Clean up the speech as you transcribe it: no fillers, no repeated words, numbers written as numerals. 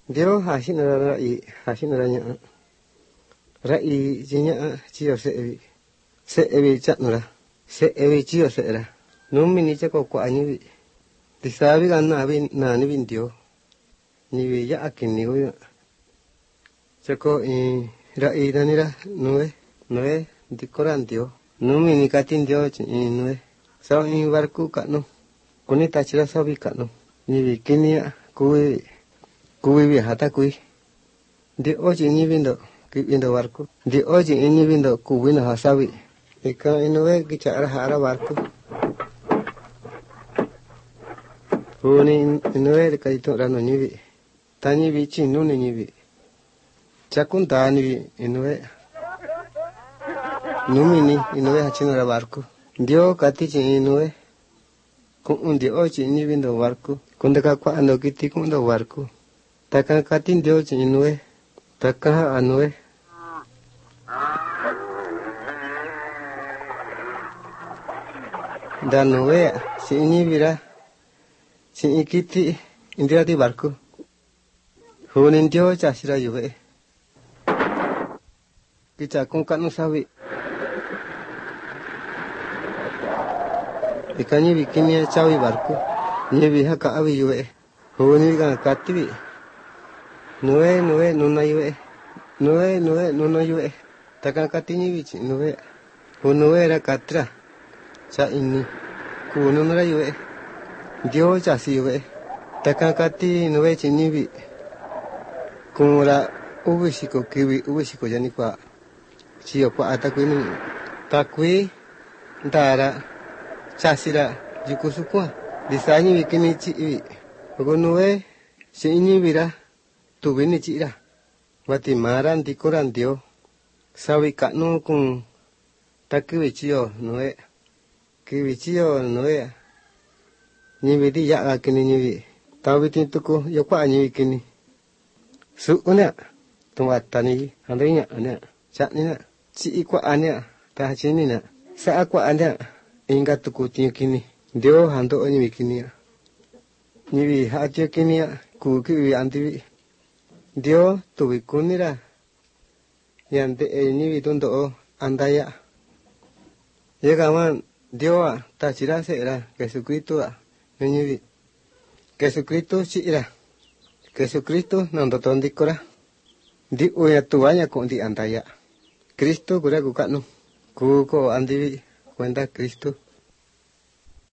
Dio hasin ra nya rai jinya chio se evi chatnura se evi chio se ra numi ni chako kwa ni tisabi ganna bi na ni bindio ni bi ya akini go chako rai danira noe dikorandio numi ni katindio noe sa barku kanu kuni tachira sabi kanu ni bi kinia kuwi bi hata kuwi di oji ni bindo barku di oji ni bindo kuwi na hasabi ika inoe kichara hara barku huni inoe kaito rano nibi tani bi chinu ni nibi chakun tani bi inoe numini inoe hachino ra barku dio kati chi inoe kun di oji ni bindo barku kundaka kwa ando kiti kundo barku taka katin dio chi inoe taka anoe danoe si ini bira si ikiti indira di barku hunin dio chasira yue kicha kun kanu sawi ikani bikini chawi barku nyebi haka abi yue huni ga katibi noe nuna yue nuna yue taka katini bichi noe hunoe ra katra cha ini kununra yue dio chasi yue taka kati noe chinibi kumura ubishiko kiwi ubishiko yani kwa chio kwa atakwini takwi ndara chasira jukusukwa disanyi bikini chi gonoe sini bira tubini chira wati maran dikoran dio sawi kanu kun takiwichio noe kiwichio noe nyibidi ya akini nyibi tawiti tuku yokwa nyibi kini su una tuwatani andainya ana chatnina chi ikwa anya ta chinina sa akwa anya inga tuku kini dio hando nyibi kini nyibi hatio kini ku kiwi antibi dio tuwi kunira yante nyibi tundo andaya yegaman dio tachira sera Jesucristo nyibi Jesucristo chira Jesucristo nando tondikora di uya tuanya ko di andaya Cristo kura kukanu kuko andibi cuenta Cristo